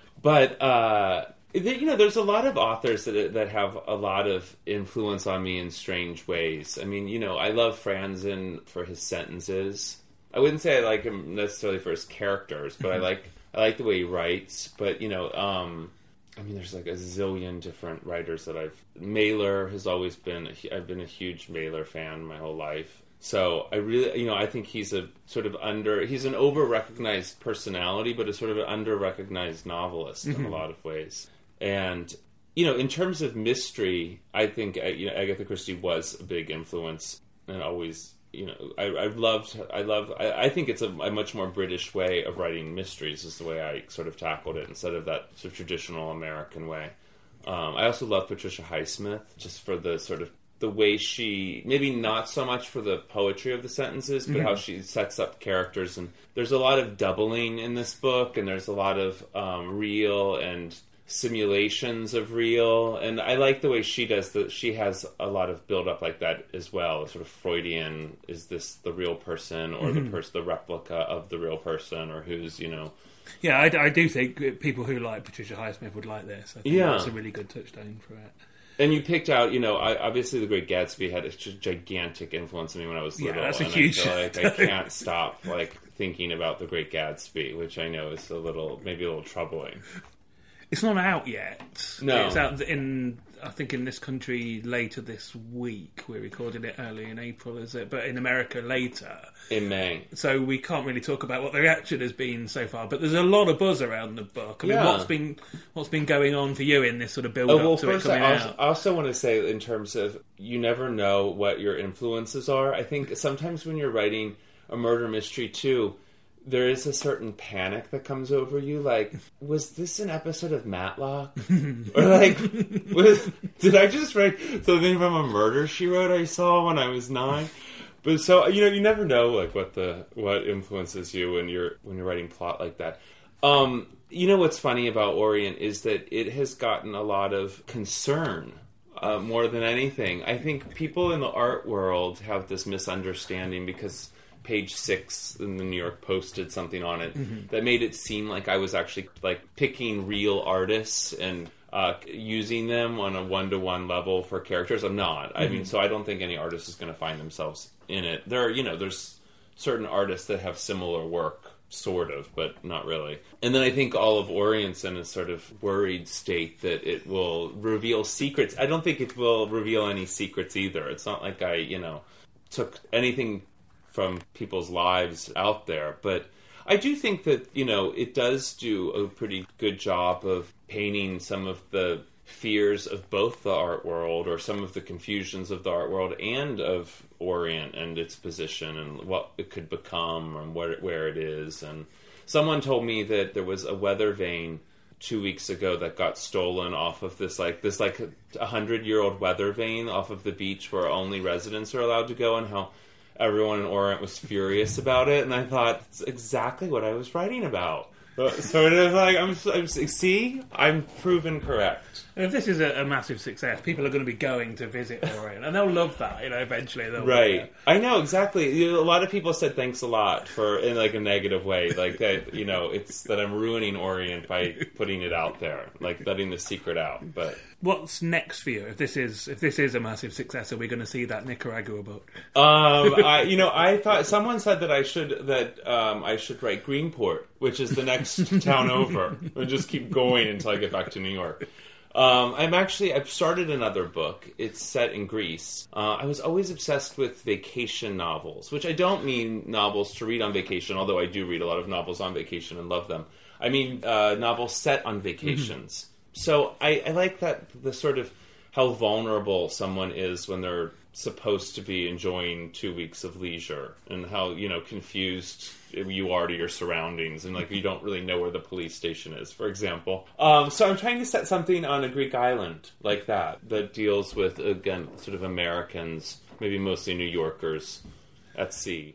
But uh, you know, there's a lot of authors that that have a lot of influence on me in strange ways. I mean, you know, I love Franzen for his sentences. I wouldn't say I like him necessarily for his characters, but I like I like the way he writes. But you know, um, I mean, there's like a zillion different writers that I've. Mailer has always been. A, I've been a huge Mailer fan my whole life. So I really, you know, I think he's a sort of under. He's an over-recognized personality, but a sort of an under-recognized novelist mm-hmm. in a lot of ways. And you know, in terms of mystery, I think you know Agatha Christie was a big influence, and always. You know, I, I loved, I love, I, I think it's a, a much more British way of writing mysteries is the way I sort of tackled it instead of that sort of traditional American way. Um, I also love Patricia Highsmith just for the sort of, the way she, maybe not so much for the poetry of the sentences, but mm-hmm. how she sets up characters. And there's a lot of doubling in this book, and there's a lot of um, real and simulations of real, and I like the way she does that. She has a lot of build up like that as well, sort of Freudian, is this the real person or mm-hmm. the person, the replica of the real person, or who's, you know. Yeah, I, I do think people who like Patricia Highsmith would like this. I think yeah. that's a really good touchstone for it. And you picked out, you know, I, obviously The Great Gatsby had a gigantic influence on me when I was little. Yeah, that's a and huge. I feel like I can't stop like thinking about The Great Gatsby, which I know is a little, maybe a little troubling. It's not out yet. No. It's out in, I think, in this country later this week. We're recording it early in April, is it? But in America later. In May. So we can't really talk about what the reaction has been so far. But there's a lot of buzz around the book. I mean, yeah. what's been what's been going on for you in this sort of build-up oh, well, to first it coming I also, out? I also want to say, in terms of, you never know what your influences are. I think sometimes when you're writing a murder mystery, too, there is a certain panic that comes over you, like, was this an episode of Matlock? Or like, was, did I just write something from a murder she wrote I saw when I was nine? But so, you know, you never know, like, what the what influences you when you're when you're writing plot like that. Um, you know what's funny about Orient is that it has gotten a lot of concern. Uh, more than anything, I think people in the art world have this misunderstanding because Page Six in the New York Post did something on it mm-hmm. that made it seem like I was actually like picking real artists and uh, using them on a one-to-one level for characters. I'm not. Mm-hmm. I mean, so I don't think any artist is going to find themselves in it. There are, you know, there's certain artists that have similar work, sort of, but not really. And then I think all of Orient's in a sort of worried state that it will reveal secrets. I don't think it will reveal any secrets either. It's not like I, you know, took anything from people's lives out there. But I do think that, you know, it does do a pretty good job of painting some of the fears of both the art world, or some of the confusions of the art world and of Orient and its position and what it could become and where, where it is. And someone told me that there was a weather vane two weeks ago that got stolen off of this like this like a hundred year old weather vane off of the beach where only residents are allowed to go, and how everyone in Orient was furious about it. And I thought, it's exactly what I was writing about. So it is like, I'm, I'm see, I'm proven correct. And if this is a, a massive success, people are going to be going to visit Orient, and they'll love that. You know, eventually they'll. Right, I know exactly. You know, a lot of people said thanks a lot for in like a negative way, like that. You know, it's that I'm ruining Orient by putting it out there, like letting the secret out. But what's next for you? If this is if this is a massive success, are we going to see that Nicaragua book? Um, I, you know, I thought someone said that I should that um, I should write Greenport, which is the next town over, and just keep going until I get back to New York. Um, I'm actually, I've started another book. It's set in Greece. Uh, I was always obsessed with vacation novels, which I don't mean novels to read on vacation, although I do read a lot of novels on vacation and love them. I mean uh, novels set on vacations. Mm-hmm. So I, I like that, the sort of how vulnerable someone is when they're supposed to be enjoying two weeks of leisure, and how, you know, confused you are to your surroundings, and like you don't really know where the police station is, for example. Um, so I'm trying to set something on a Greek island like that, that deals with, again, sort of Americans, maybe mostly New Yorkers, at sea.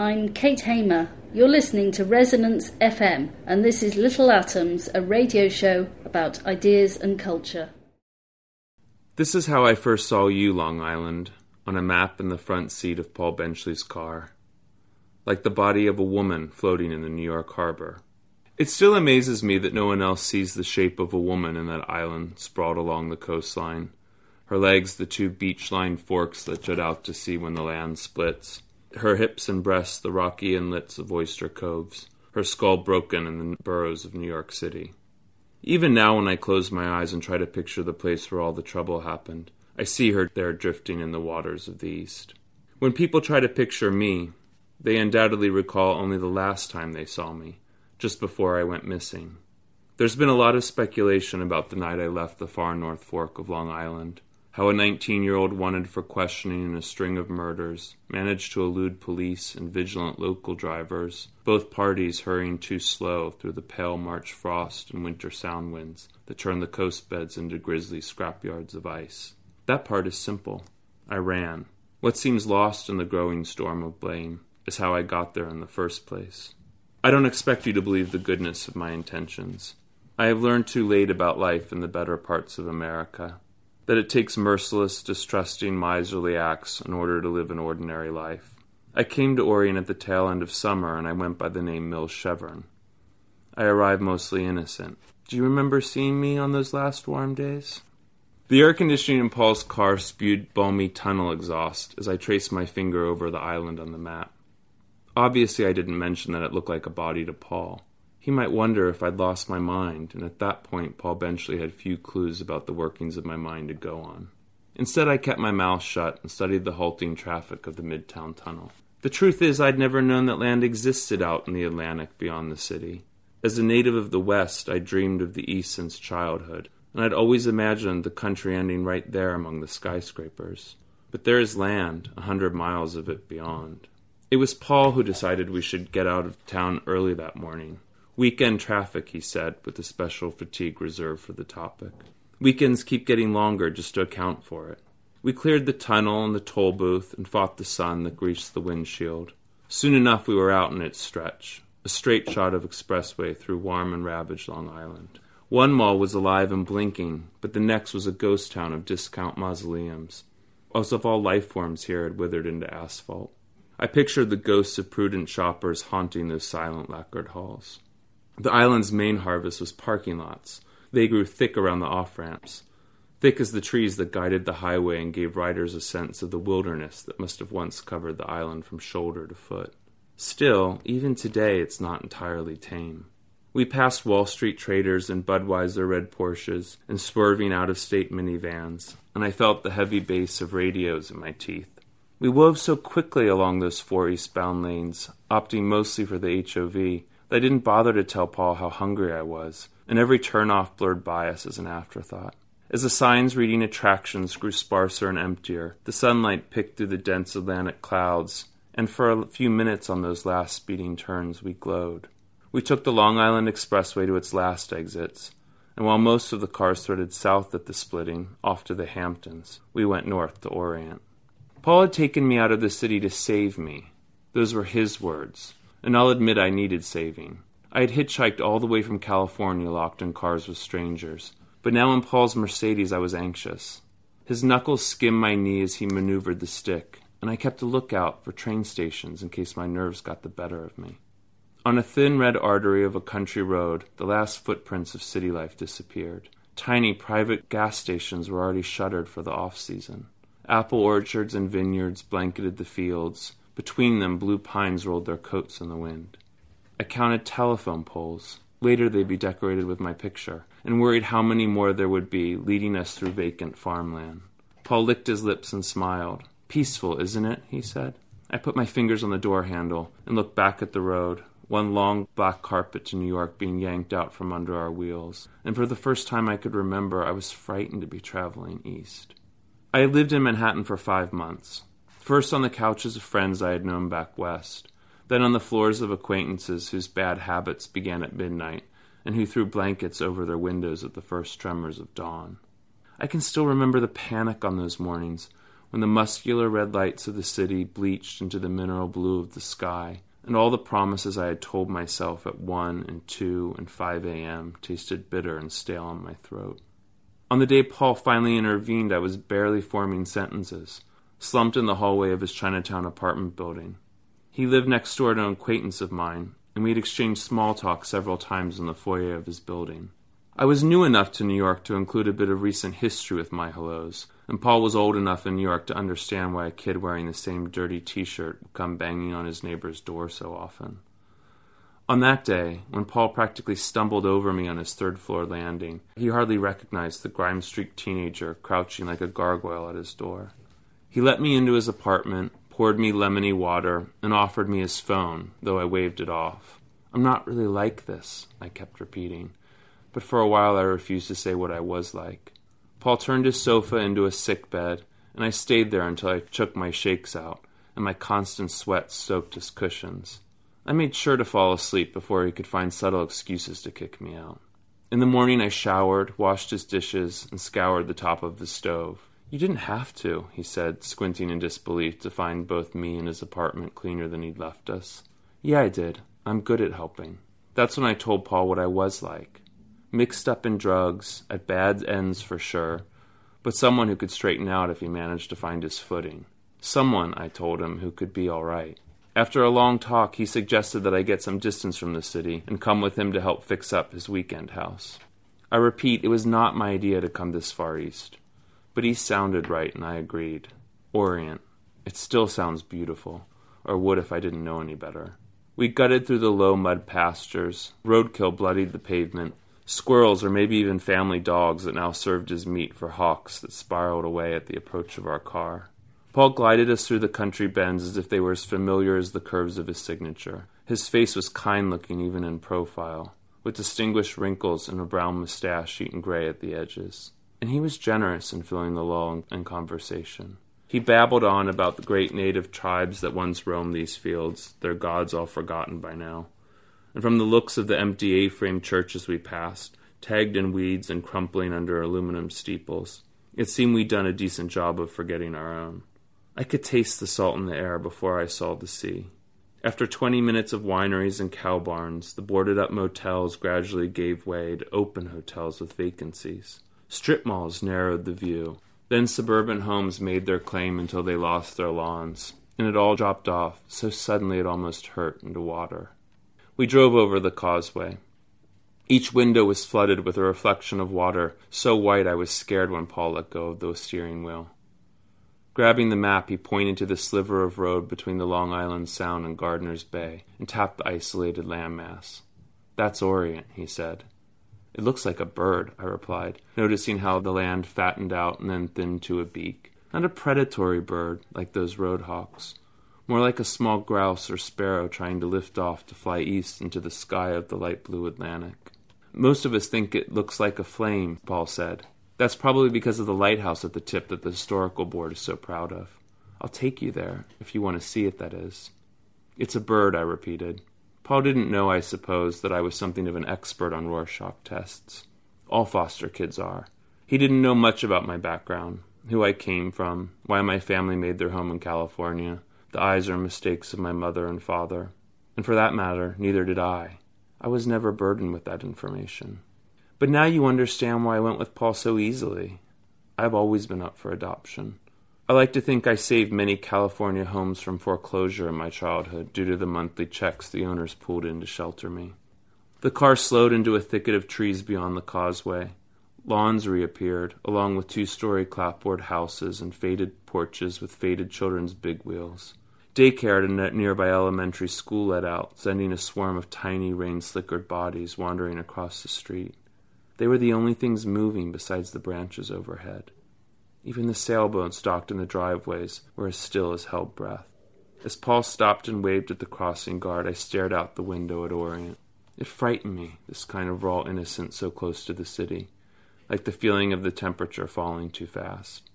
I'm Kate Hamer. You're listening to Resonance F M, and this is Little Atoms, a radio show about ideas and culture. This is how I first saw you, Long Island, on a map in the front seat of Paul Benchley's car, like the body of a woman floating in the New York harbor. It still amazes me that no one else sees the shape of a woman in that island sprawled along the coastline, her legs the two beach-lined forks that jut out to sea when the land splits, her hips and breasts the rocky inlets of oyster coves, her skull broken in the boroughs of New York City. Even now when I close my eyes and try to picture the place where all the trouble happened, I see her there drifting in the waters of the East. When people try to picture me, they undoubtedly recall only the last time they saw me, just before I went missing. There's been a lot of speculation about the night I left the far North Fork of Long Island, how a nineteen-year-old wanted for questioning in a string of murders managed to elude police and vigilant local drivers, both parties hurrying too slow through the pale March frost and winter sound winds that turn the coast beds into grisly scrapyards of ice. That part is simple. I ran. What seems lost in the growing storm of blame is how I got there in the first place. I don't expect you to believe the goodness of my intentions. I have learned too late about life in the better parts of America, that it takes merciless, distrusting, miserly acts in order to live an ordinary life. I came to Orion at the tail end of summer, and I went by the name Mills Chevron. I arrived mostly innocent. Do you remember seeing me on those last warm days? The air conditioning in Paul's car spewed balmy tunnel exhaust as I traced my finger over the island on the map. Obviously, I didn't mention that it looked like a body to Paul. He might wonder if I'd lost my mind, and at that point Paul Benchley had few clues about the workings of my mind to go on. Instead, I kept my mouth shut and studied the halting traffic of the Midtown Tunnel. The truth is, I'd never known that land existed out in the Atlantic beyond the city. As a native of the West, I dreamed of the East since childhood, and I'd always imagined the country ending right there among the skyscrapers. But there is land, a hundred miles of it beyond. It was Paul who decided we should get out of town early that morning. Weekend traffic, he said, with a special fatigue reserved for the topic. Weekends keep getting longer just to account for it. We cleared the tunnel and the toll booth and fought the sun that greased the windshield. Soon enough we were out in its stretch, a straight shot of expressway through warm and ravaged Long Island. One mall was alive and blinking, but the next was a ghost town of discount mausoleums, as if all life forms here had withered into asphalt. I pictured the ghosts of prudent shoppers haunting those silent lacquered halls. The island's main harvest was parking lots. They grew thick around the off-ramps, thick as the trees that guided the highway and gave riders a sense of the wilderness that must have once covered the island from shoulder to foot. Still, even today, it's not entirely tame. We passed Wall Street traders in Budweiser red Porsches and swerving out-of-state minivans, and I felt the heavy bass of radios in my teeth. We wove so quickly along those four eastbound lanes, opting mostly for the H O V, that I didn't bother to tell Paul how hungry I was, and every turn-off blurred by us as an afterthought. As the signs reading attractions grew sparser and emptier, the sunlight picked through the dense Atlantic clouds, and for a few minutes on those last speeding turns we glowed. We took the Long Island Expressway to its last exits, and while most of the cars threaded south at the splitting, off to the Hamptons, we went north to Orient. Paul had taken me out of the city to save me. Those were his words, and I'll admit I needed saving. I had hitchhiked all the way from California locked in cars with strangers, but now in Paul's Mercedes I was anxious. His knuckles skimmed my knee as he maneuvered the stick, and I kept a lookout for train stations in case my nerves got the better of me. On a thin red artery of a country road, the last footprints of city life disappeared. Tiny private gas stations were already shuttered for the off-season. Apple orchards and vineyards blanketed the fields. Between them, blue pines rolled their coats in the wind. I counted telephone poles. Later they'd be decorated with my picture, and worried how many more there would be, leading us through vacant farmland. Paul licked his lips and smiled. "Peaceful, isn't it?" he said. I put my fingers on the door handle and looked back at the road, one long black carpet to New York being yanked out from under our wheels, and for the first time I could remember I was frightened to be traveling east. I had lived in Manhattan for five months. First on the couches of friends I had known back west, then on the floors of acquaintances whose bad habits began at midnight and who threw blankets over their windows at the first tremors of dawn. I can still remember the panic on those mornings, when the muscular red lights of the city bleached into the mineral blue of the sky, and all the promises I had told myself at one and two and five a.m. tasted bitter and stale in my throat. On the day Paul finally intervened, I was barely forming sentences, slumped in the hallway of his Chinatown apartment building. He lived next door to an acquaintance of mine, and we had exchanged small talk several times in the foyer of his building. I was new enough to New York to include a bit of recent history with my hellos, and Paul was old enough in New York to understand why a kid wearing the same dirty t-shirt would come banging on his neighbor's door so often. On that day, when Paul practically stumbled over me on his third-floor landing, he hardly recognized the grime-streaked teenager crouching like a gargoyle at his door. He let me into his apartment, poured me lemony water, and offered me his phone, though I waved it off. "I'm not really like this," I kept repeating, but for a while I refused to say what I was like. Paul turned his sofa into a sick bed, and I stayed there until I shook my shakes out, and my constant sweat soaked his cushions. I made sure to fall asleep before he could find subtle excuses to kick me out. In the morning I showered, washed his dishes, and scoured the top of the stove. "You didn't have to," he said, squinting in disbelief to find both me and his apartment cleaner than he'd left us. "Yeah, I did. I'm good at helping." That's when I told Paul what I was like. Mixed up in drugs, at bad ends for sure, but someone who could straighten out if he managed to find his footing. Someone, I told him, who could be all right. After a long talk, he suggested that I get some distance from the city and come with him to help fix up his weekend house. I repeat, it was not my idea to come this far east. But he sounded right, and I agreed. Orient. It still sounds beautiful, or would if I didn't know any better. We gutted through the low mud pastures. Roadkill bloodied the pavement. Squirrels, or maybe even family dogs that now served as meat for hawks that spiraled away at the approach of our car. Paul glided us through the country bends as if they were as familiar as the curves of his signature. His face was kind-looking even in profile, with distinguished wrinkles and a brown mustache eaten gray at the edges. And he was generous in filling the lull in conversation. He babbled on about the great native tribes that once roamed these fields, their gods all forgotten by now. And from the looks of the empty A-frame churches we passed, tagged in weeds and crumpling under aluminum steeples, it seemed we'd done a decent job of forgetting our own. I could taste the salt in the air before I saw the sea. After twenty minutes of wineries and cow barns, the boarded-up motels gradually gave way to open hotels with vacancies. Strip malls narrowed the view. Then suburban homes made their claim until they lost their lawns, and it all dropped off so suddenly it almost hurt into water. We drove over the causeway. Each window was flooded with a reflection of water, so white I was scared when Paul let go of the steering wheel. Grabbing the map, he pointed to the sliver of road between the Long Island Sound and Gardiner's Bay, and tapped the isolated landmass. "That's Orient," he said. "It looks like a bird," I replied, noticing how the land fattened out and then thinned to a beak. Not a predatory bird like those road hawks, more like a small grouse or sparrow trying to lift off to fly east into the sky of the light blue Atlantic. "Most of us think it looks like a flame," Paul said. "That's probably because of the lighthouse at the tip that the historical board is so proud of. I'll take you there, if you want to see it, that is." "It's a bird," I repeated. Paul didn't know, I suppose, that I was something of an expert on Rorschach tests. All foster kids are. He didn't know much about my background, who I came from, why my family made their home in California, the eyes or mistakes of my mother and father. And for that matter, neither did I. I was never burdened with that information. But now you understand why I went with Paul so easily. I've always been up for adoption. I like to think I saved many California homes from foreclosure in my childhood due to the monthly checks the owners pulled in to shelter me. The car slowed into a thicket of trees beyond the causeway. Lawns reappeared, along with two-story clapboard houses and faded porches with faded children's big wheels. Daycare at a nearby elementary school let out, sending a swarm of tiny, rain-slickered bodies wandering across the street. They were the only things moving besides the branches overhead. Even the sailboats docked in the driveways were as still as held breath. As Paul stopped and waved at the crossing guard, I stared out the window at Orient. It frightened me, this kind of raw innocence so close to the city, like the feeling of the temperature falling too fast.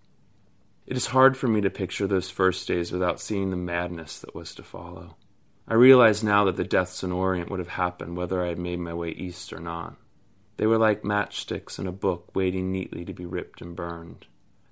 It is hard for me to picture those first days without seeing the madness that was to follow. I realize now that the deaths in Orient would have happened whether I had made my way east or not. They were like matchsticks in a book waiting neatly to be ripped and burned.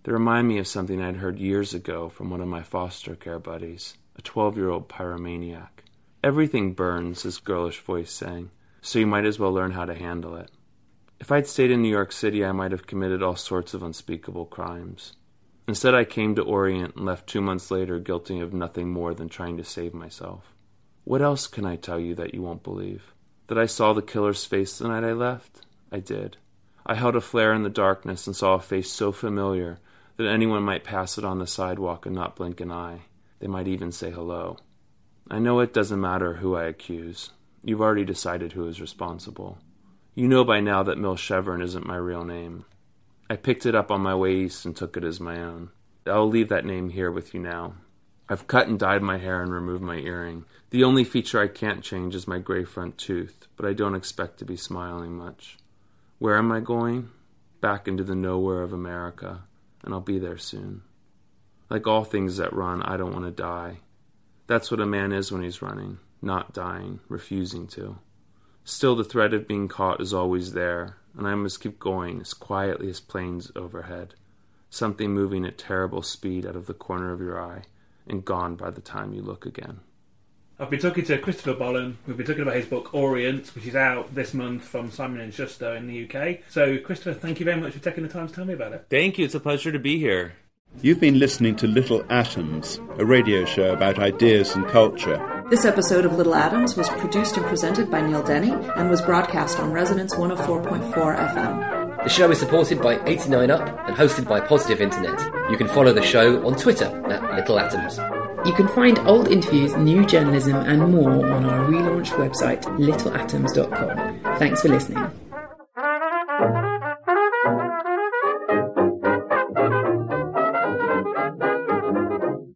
They remind me of something I'd heard years ago from one of my foster care buddies, a twelve-year-old pyromaniac. Everything burns, his girlish voice sang, so you might as well learn how to handle it. If I'd stayed in New York City, I might have committed all sorts of unspeakable crimes. Instead, I came to Orient and left two months later guilty of nothing more than trying to save myself. What else can I tell you that you won't believe? That I saw the killer's face the night I left? I did. I held a flare in the darkness and saw a face so familiar that anyone might pass it on the sidewalk and not blink an eye. They might even say hello. I know it doesn't matter who I accuse. You've already decided who is responsible. You know by now that Milchevern isn't my real name. I picked it up on my way east and took it as my own. I'll leave that name here with you now. I've cut and dyed my hair and removed my earring. The only feature I can't change is my gray front tooth, but I don't expect to be smiling much. Where am I going? Back into the nowhere of America, and I'll be there soon. Like all things that run, I don't want to die. That's what a man is when he's running, not dying, refusing to. Still, the threat of being caught is always there, and I must keep going as quietly as planes overhead, something moving at terrible speed out of the corner of your eye, and gone by the time you look again. I've been talking to Christopher Bollen. We've been talking about his book Orient, which is out this month from Simon and Schuster in the U K. So, Christopher, thank you very much for taking the time to tell me about it. Thank you. It's a pleasure to be here. You've been listening to Little Atoms, a radio show about ideas and culture. This episode of Little Atoms was produced and presented by Neil Denny and was broadcast on Resonance one oh four point four F M. The show is supported by eighty-nine up and hosted by Positive Internet. You can follow the show on Twitter at Little Atoms. You can find old interviews, new journalism and more on our relaunched website, little atoms dot com. Thanks for listening.